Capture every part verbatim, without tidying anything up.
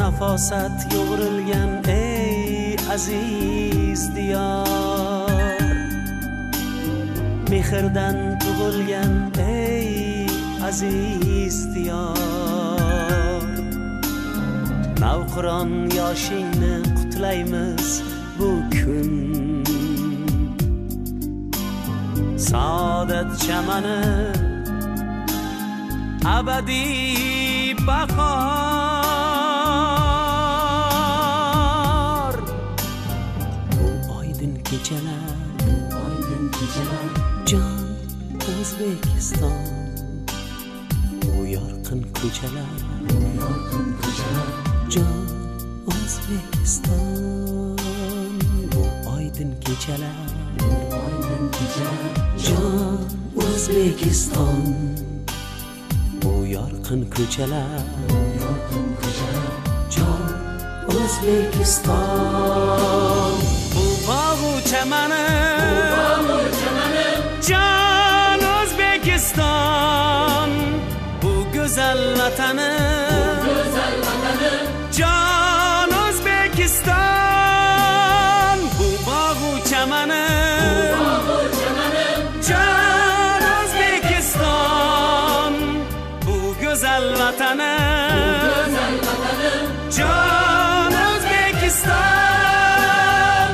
nafosat yo'g'rilgan ey aziz diyor, mehrdan tug'ilgan ey aziz diyor. Navqiron yoshingni qutlaymiz bu kun, saodat chamani abadiy bahor. Bu oydin kechalar, oydin kechalar jon O'zbekiston, bu yorqin ko'chalar, bu yorqin ko'chalar jon O'zbekiston, bu oydin kechalar, oydin kechalar jon O'zbekiston, bu yorqin ko'chalar, bu yorqin ko'chalar jon O'zbekiston. Bu bog'u chamani, bu bog'u chamani jon O'zbekiston, bu go'zal vatani, bu go'zal vatani jon O'zbekiston. Bu bog'u chamani, bu bog'u chamani jon O'zbekiston, bu go'zal vatani, bu go'zal vatani jon O'zbekiston.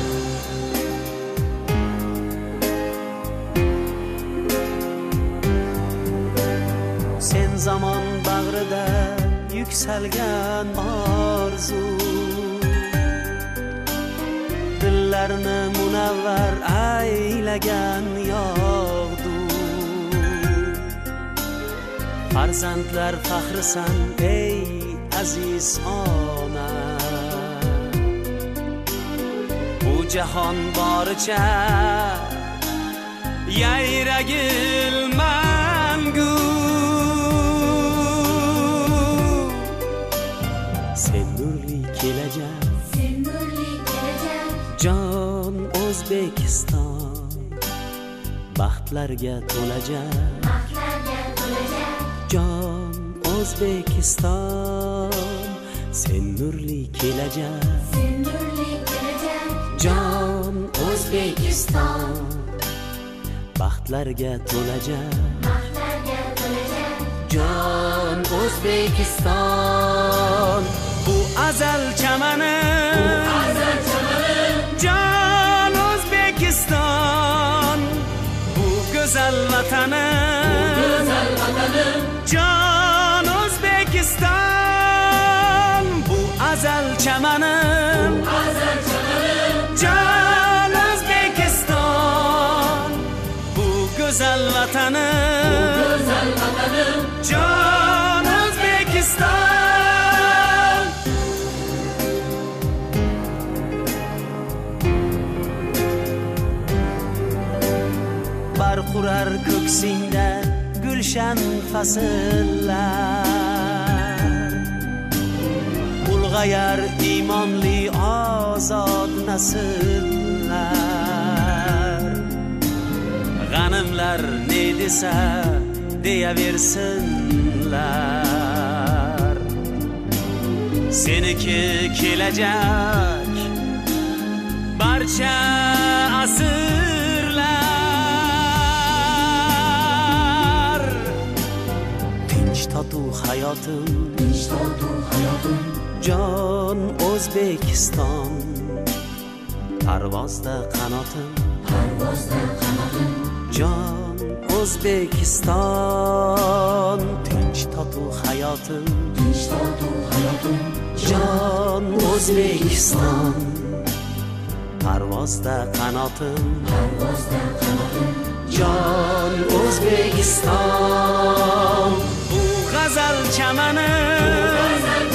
Sen zamon bag'rida yuksalgan orzu, dillarni munavvar aylagan yog'du. Farzandlar faxrisan ey aziz ona, bu jahon boricha yayragil mangu. Sen nurli kelajak, sen nurli kelajak jon O'zbekiston, baxtlarga to'lajak, baxtlarga to'lajak jon O'zbekiston. Sen nurli kelajak, sen nurli kelajak jon O'zbekiston, baxtlarga to'lajak, baxtlarga to'lajak jon O'zbekiston. Bu azal chamani, bu azal chamani jon O'zbekiston, bu go'zal vatani, bu go'zal vatani jon O'zbekiston. Bu azal chamani, bu azal chamani jon O'zbekiston, bu go'zal vatani, bu go'zal vatani jon O'zbekiston. Barqurar ko'ksingda gulshan fasllar, ulg'ayar iymonli ozod nasllar. G'animlar ne desa deyaversinlar, seniki kelajak barcha asrlar. Tinch totuv hayotim, tinch totuv hayotim jon O'zbekiston, parvozda qanotim, parvozda qanotim jon O'zbekiston. Tinch totuv hayotim, tinch totuv hayotim jon O'zbekiston, parvozda qanotim, parvozda qanotim jon O'zbekiston. Bu g'azal chamani, bu g'azal